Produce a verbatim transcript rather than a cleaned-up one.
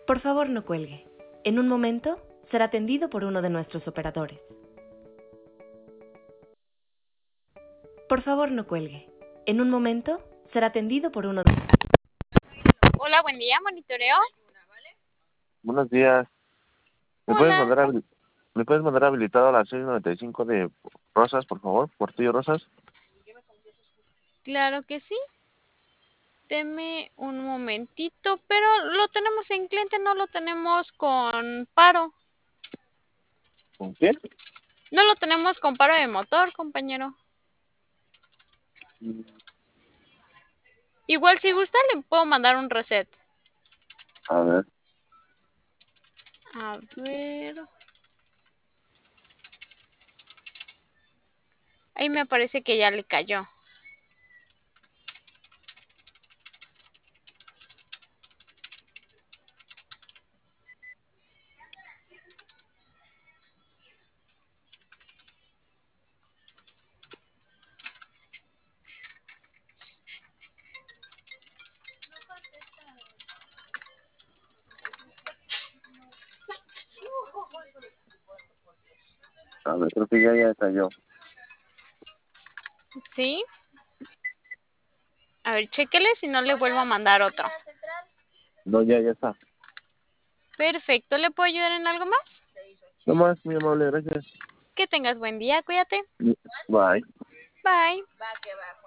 Por favor, no cuelgue. En un momento será atendido por uno de nuestros operadores. Por favor, no cuelgue. En un momento será atendido por uno de... Hola, buen día, monitoreo. Buenos días. ¿Me puedes Hola, mandar habil- ¿Me puedes mandar habilitado a las seis noventa y cinco de Rosas, por favor? Portillo Rosas. claro que sí. Deme un momentito, pero lo tenemos en cliente, no lo tenemos con paro. ¿Con quién? No lo tenemos con paro de motor, compañero. Mm, Igual si gusta le puedo mandar un reset. A ver. A ver. Ahí me parece que ya le cayó. A ver, creo que ya, ya cayó. ¿Sí? A ver, chéquele si no le vuelvo a mandar otro. No, ya, ya está. Perfecto, ¿le puedo ayudar en algo más? No más, muy amable, gracias. Que tengas buen día, cuídate. Bye. Bye.